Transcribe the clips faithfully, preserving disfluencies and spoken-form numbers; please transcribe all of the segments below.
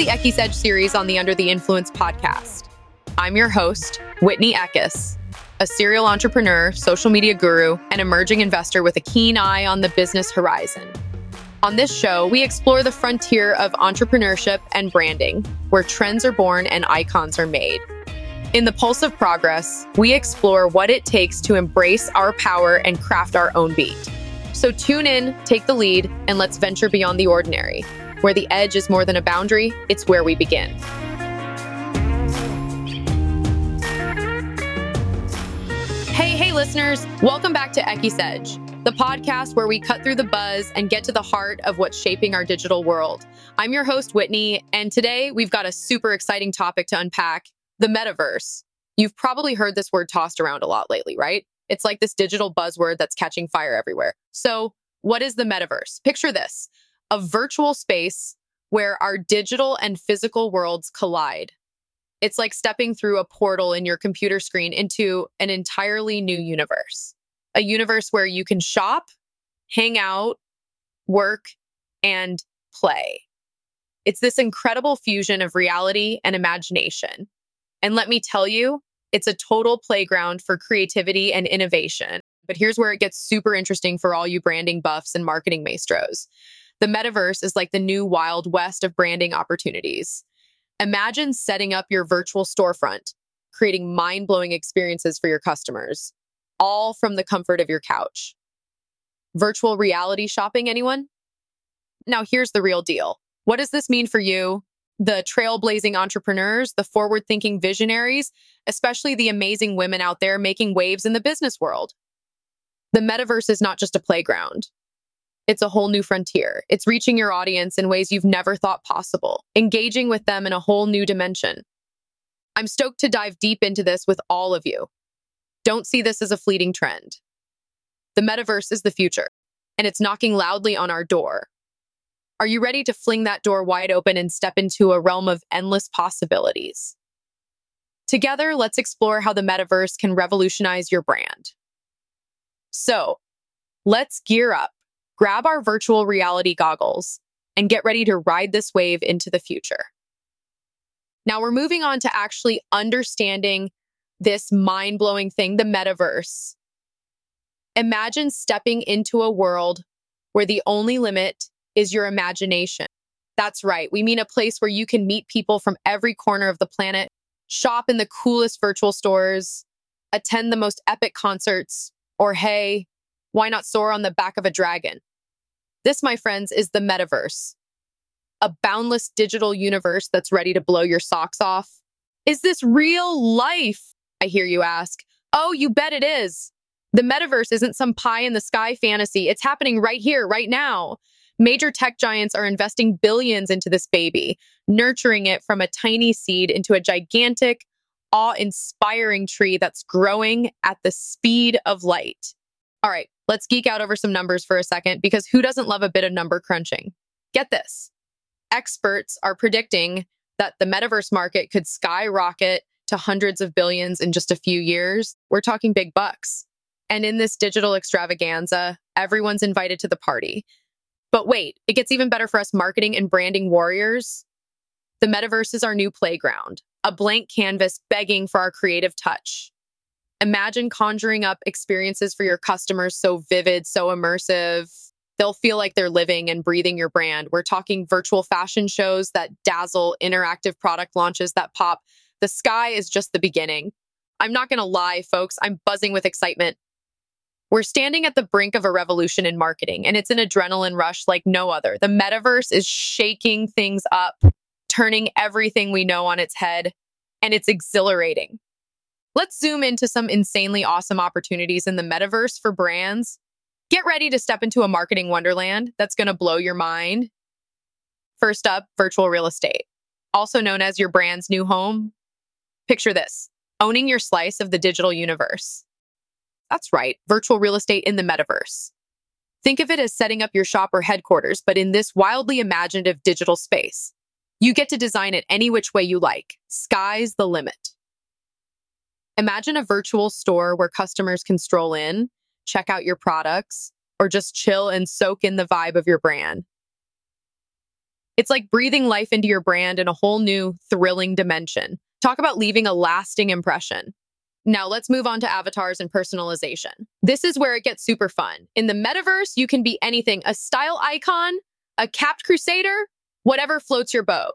the Eckes Edge series on the Under the Influence podcast. I'm your host, Whitney Eckes, a serial entrepreneur, social media guru, and emerging investor with a keen eye on the business horizon. On this show, we explore the frontier of entrepreneurship and branding, where trends are born and icons are made. In the Pulse of Progress, we explore what it takes to embrace our power and craft our own beat. So tune in, take the lead, and let's venture beyond the ordinary. Where the edge is more than a boundary, it's where we begin. Hey, hey, listeners. Welcome back to Eckes Edge, the podcast where we cut through the buzz and get to the heart of what's shaping our digital world. I'm your host, Whitney, and today we've got a super exciting topic to unpack, the metaverse. You've probably heard this word tossed around a lot lately, right? It's like this digital buzzword that's catching fire everywhere. So what is the metaverse? Picture this, a virtual space where our digital and physical worlds collide. It's like stepping through a portal in your computer screen into an entirely new universe, a universe where you can shop, hang out, work, and play. It's this incredible fusion of reality and imagination. And let me tell you, it's a total playground for creativity and innovation. But here's where it gets super interesting for all you branding buffs and marketing maestros. The metaverse is like the new Wild West of branding opportunities. Imagine setting up your virtual storefront, creating mind-blowing experiences for your customers, all from the comfort of your couch. Virtual reality shopping, anyone? Now here's the real deal. What does this mean for you? The trailblazing entrepreneurs, the forward-thinking visionaries, especially the amazing women out there making waves in the business world. The metaverse is not just a playground. It's a whole new frontier. It's reaching your audience in ways you've never thought possible, engaging with them in a whole new dimension. I'm stoked to dive deep into this with all of you. Don't see this as a fleeting trend. The metaverse is the future, and it's knocking loudly on our door. Are you ready to fling that door wide open and step into a realm of endless possibilities? Together, let's explore how the metaverse can revolutionize your brand. So, let's gear up, grab our virtual reality goggles, and get ready to ride this wave into the future. Now, we're moving on to actually understanding this mind-blowing thing, the metaverse. Imagine stepping into a world where the only limit is your imagination. That's right. We mean a place where you can meet people from every corner of the planet, shop in the coolest virtual stores, attend the most epic concerts, or hey, why not soar on the back of a dragon? This, my friends, is the metaverse. A boundless digital universe that's ready to blow your socks off. Is this real life? I hear you ask. Oh, you bet it is. The metaverse isn't some pie in the sky fantasy. It's happening right here, right now. Major tech giants are investing billions into this baby, nurturing it from a tiny seed into a gigantic, awe-inspiring tree that's growing at the speed of light. All right, let's geek out over some numbers for a second, because who doesn't love a bit of number crunching? Get this. Experts are predicting that the metaverse market could skyrocket to hundreds of billions in just a few years. We're talking big bucks. And in this digital extravaganza, everyone's invited to the party. But wait, it gets even better for us marketing and branding warriors. The metaverse is our new playground, a blank canvas begging for our creative touch. Imagine conjuring up experiences for your customers so vivid, so immersive. They'll feel like they're living and breathing your brand. We're talking virtual fashion shows that dazzle, interactive product launches that pop. The sky is just the beginning. I'm not going to lie, folks. I'm buzzing with excitement. We're standing at the brink of a revolution in marketing, and it's an adrenaline rush like no other. The metaverse is shaking things up, turning everything we know on its head, and it's exhilarating. Let's zoom into some insanely awesome opportunities in the metaverse for brands. Get ready to step into a marketing wonderland that's going to blow your mind. First up, virtual real estate, also known as your brand's new home. Picture this, owning your slice of the digital universe. That's right, virtual real estate in the metaverse. Think of it as setting up your shop or headquarters, but in this wildly imaginative digital space. You get to design it any which way you like. Sky's the limit. Imagine a virtual store where customers can stroll in, check out your products, or just chill and soak in the vibe of your brand. It's like breathing life into your brand in a whole new, thrilling dimension. Talk about leaving a lasting impression. Now let's move on to avatars and personalization. This is where it gets super fun. In the metaverse, you can be anything, a style icon, a capped crusader, whatever floats your boat.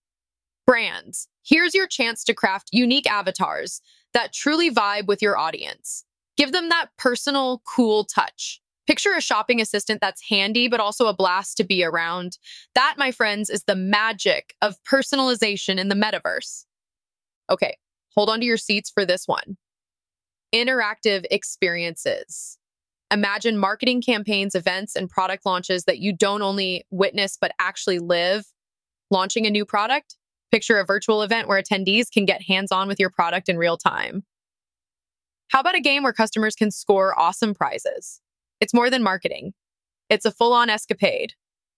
Brands. Here's your chance to craft unique avatars that truly vibe with your audience. Give them that personal, cool touch. Picture a shopping assistant that's handy, but also a blast to be around. That, my friends, is the magic of personalization in the metaverse. Okay, hold on to your seats for this one. Interactive experiences. Imagine marketing campaigns, events, and product launches that you don't only witness, but actually live. Launching a new product? Picture a virtual event where attendees can get hands-on with your product in real time. How about a game where customers can score awesome prizes? It's more than marketing. It's a full-on escapade.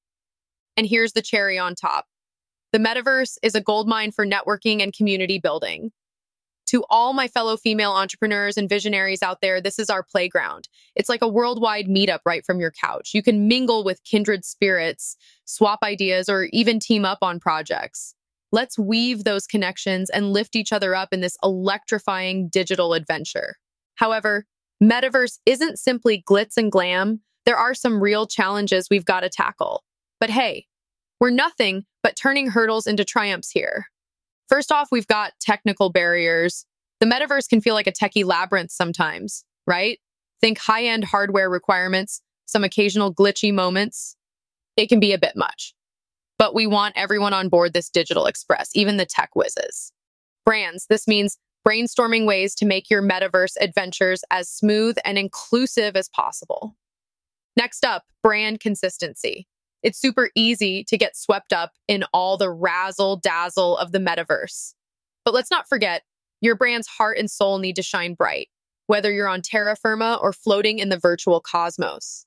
And here's the cherry on top. The metaverse is a goldmine for networking and community building. To all my fellow female entrepreneurs and visionaries out there, this is our playground. It's like a worldwide meetup right from your couch. You can mingle with kindred spirits, swap ideas, or even team up on projects. Let's weave those connections and lift each other up in this electrifying digital adventure. However, metaverse isn't simply glitz and glam. There are some real challenges we've got to tackle. But hey, we're nothing but turning hurdles into triumphs here. First off, we've got technical barriers. The metaverse can feel like a techie labyrinth sometimes, right? Think high-end hardware requirements, some occasional glitchy moments. It can be a bit much. But we want everyone on board this digital express, even the tech whizzes. Brands, this means brainstorming ways to make your metaverse adventures as smooth and inclusive as possible. Next up, brand consistency. It's super easy to get swept up in all the razzle-dazzle of the metaverse. But let's not forget, your brand's heart and soul need to shine bright, whether you're on terra firma or floating in the virtual cosmos.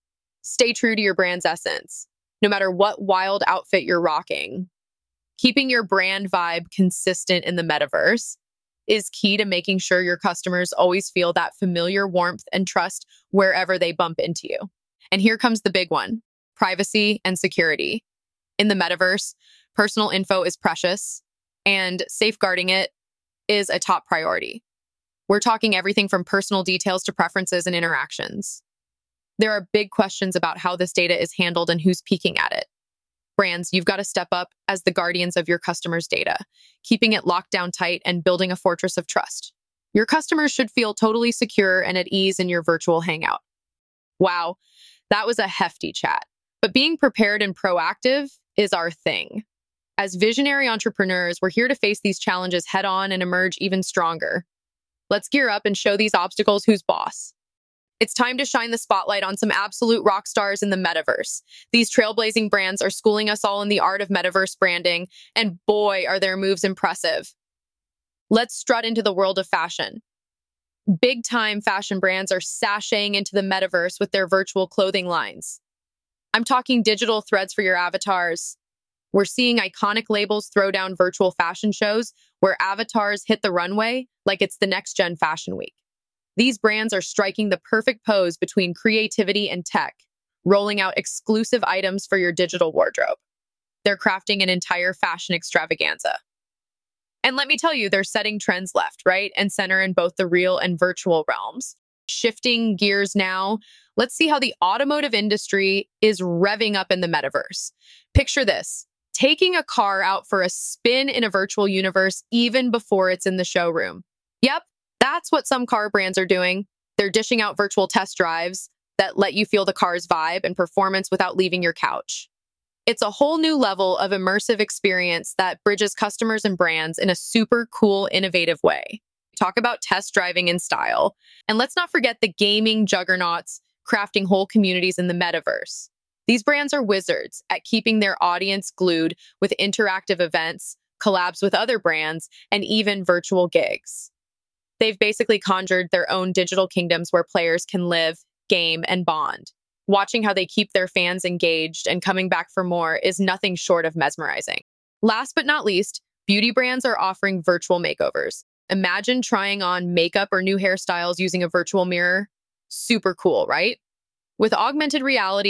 Stay true to your brand's essence, no matter what wild outfit you're rocking. Keeping your brand vibe consistent in the metaverse is key to making sure your customers always feel that familiar warmth and trust wherever they bump into you. And here comes the big one. Privacy and security. In the metaverse, personal info is precious, and safeguarding it is a top priority. We're talking everything from personal details to preferences and interactions. There are big questions about how this data is handled and who's peeking at it. Brands, you've got to step up as the guardians of your customers' data, keeping it locked down tight and building a fortress of trust. Your customers should feel totally secure and at ease in your virtual hangout. Wow, that was a hefty chat. But being prepared and proactive is our thing. As visionary entrepreneurs, we're here to face these challenges head on and emerge even stronger. Let's gear up and show these obstacles who's boss. It's time to shine the spotlight on some absolute rock stars in the metaverse. These trailblazing brands are schooling us all in the art of metaverse branding, and boy, are their moves impressive. Let's strut into the world of fashion. Big-time fashion brands are sashaying into the metaverse with their virtual clothing lines. I'm talking digital threads for your avatars. We're seeing iconic labels throw down virtual fashion shows where avatars hit the runway like it's the next-gen fashion week. These brands are striking the perfect pose between creativity and tech, rolling out exclusive items for your digital wardrobe. They're crafting an entire fashion extravaganza. And let me tell you, they're setting trends left, right, and center in both the real and virtual realms. Shifting gears now, let's see how the automotive industry is revving up in the metaverse. Picture this, taking a car out for a spin in a virtual universe even before it's in the showroom. Yep, that's what some car brands are doing. They're dishing out virtual test drives that let you feel the car's vibe and performance without leaving your couch. It's a whole new level of immersive experience that bridges customers and brands in a super cool, innovative way. Talk about test driving in style. And let's not forget the gaming juggernauts crafting whole communities in the metaverse. These brands are wizards at keeping their audience glued with interactive events, collabs with other brands, and even virtual gigs. They've basically conjured their own digital kingdoms where players can live, game, and bond. Watching how they keep their fans engaged and coming back for more is nothing short of mesmerizing. Last but not least, beauty brands are offering virtual makeovers. Imagine trying on makeup or new hairstyles using a virtual mirror. Super cool, right? With augmented reality,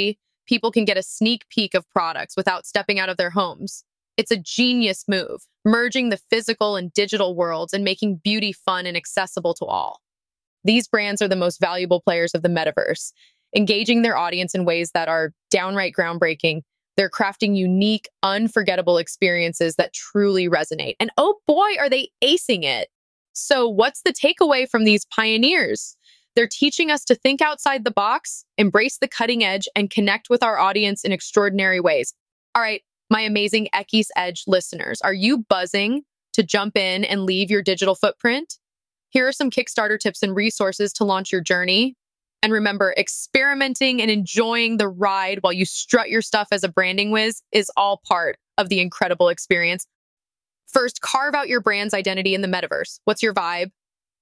people can get a sneak peek of products without stepping out of their homes. It's a genius move, merging the physical and digital worlds and making beauty fun and accessible to all. These brands are the most valuable players of the metaverse, engaging their audience in ways that are downright groundbreaking. They're crafting unique, unforgettable experiences that truly resonate. And oh boy, are they acing it. So what's the takeaway from these pioneers? They're teaching us to think outside the box, embrace the cutting edge, and connect with our audience in extraordinary ways. All right, my amazing Ecky's Edge listeners, are you buzzing to jump in and leave your digital footprint? Here are some Kickstarter tips and resources to launch your journey. And remember, experimenting and enjoying the ride while you strut your stuff as a branding whiz is all part of the incredible experience. First, carve out your brand's identity in the metaverse. What's your vibe?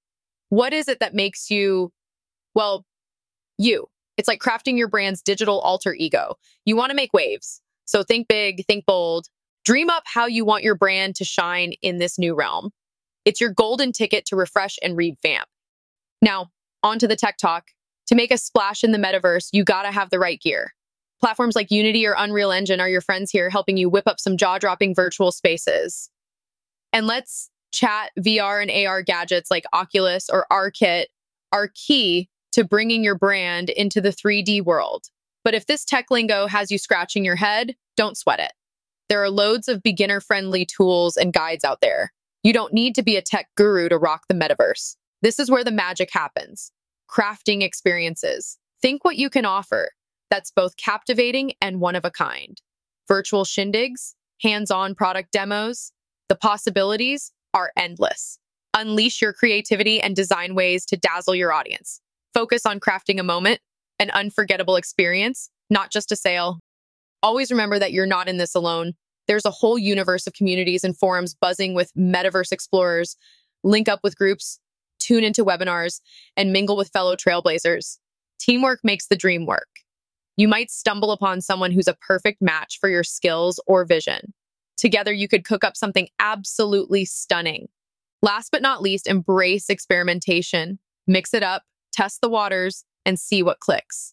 What is it that makes you, well, you? It's like crafting your brand's digital alter ego. You want to make waves. So think big, think bold. Dream up how you want your brand to shine in this new realm. It's your golden ticket to refresh and revamp. Now, on to the tech talk. To make a splash in the metaverse, you gotta have the right gear. Platforms like Unity or Unreal Engine are your friends here, helping you whip up some jaw-dropping virtual spaces. And let's chat V R and A R gadgets like Oculus or ARKit are key to bringing your brand into the three D world. But if this tech lingo has you scratching your head, don't sweat it. There are loads of beginner-friendly tools and guides out there. You don't need to be a tech guru to rock the metaverse. This is where the magic happens. Crafting experiences. Think what you can offer that's both captivating and one of a kind. Virtual shindigs, hands-on product demos. The possibilities are endless. Unleash your creativity and design ways to dazzle your audience. Focus on crafting a moment, an unforgettable experience, not just a sale. Always remember that you're not in this alone. There's a whole universe of communities and forums buzzing with metaverse explorers. Link up with groups, tune into webinars, and mingle with fellow trailblazers. Teamwork makes the dream work. You might stumble upon someone who's a perfect match for your skills or vision. Together, you could cook up something absolutely stunning. Last but not least, embrace experimentation. Mix it up, test the waters, and see what clicks.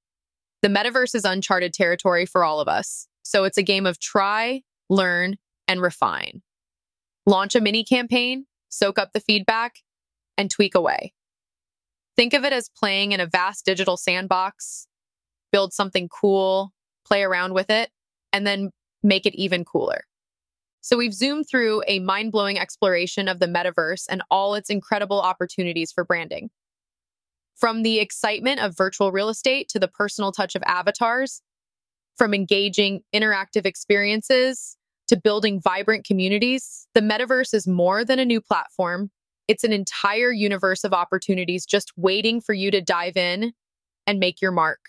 The metaverse is uncharted territory for all of us, so it's a game of try, learn, and refine. Launch a mini campaign, soak up the feedback, and tweak away. Think of it as playing in a vast digital sandbox. Build something cool, play around with it, and then make it even cooler. So we've zoomed through a mind-blowing exploration of the metaverse and all its incredible opportunities for branding. From the excitement of virtual real estate to the personal touch of avatars, from engaging interactive experiences to building vibrant communities, the metaverse is more than a new platform. It's an entire universe of opportunities just waiting for you to dive in and make your mark.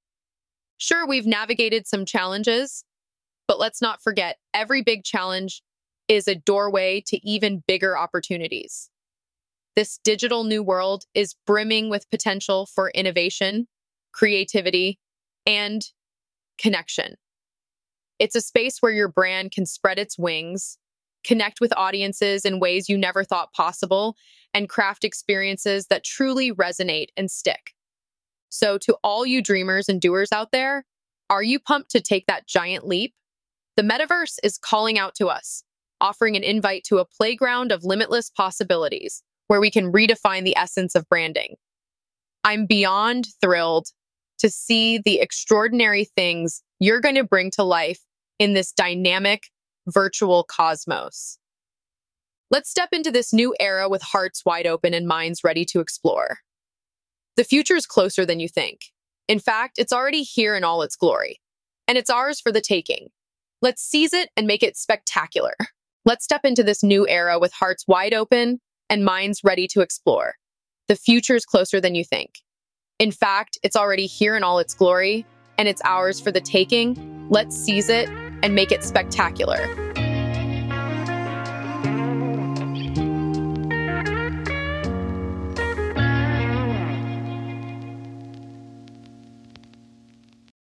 Sure, we've navigated some challenges, but let's not forget, every big challenge is a doorway to even bigger opportunities. This digital new world is brimming with potential for innovation, creativity, and connection. It's a space where your brand can spread its wings, connect with audiences in ways you never thought possible, and craft experiences that truly resonate and stick. So to all you dreamers and doers out there, are you pumped to take that giant leap? The metaverse is calling out to us, offering an invite to a playground of limitless possibilities where we can redefine the essence of branding. I'm beyond thrilled to see the extraordinary things you're going to bring to life in this dynamic virtual cosmos. Let's step into this new era with hearts wide open and minds ready to explore. The future is closer than you think. In fact, it's already here in all its glory, and it's ours for the taking. Let's seize it and make it spectacular. Let's step into this new era with hearts wide open and minds ready to explore. The future is closer than you think. In fact, it's already here in all its glory, and it's ours for the taking. Let's seize it and make it spectacular.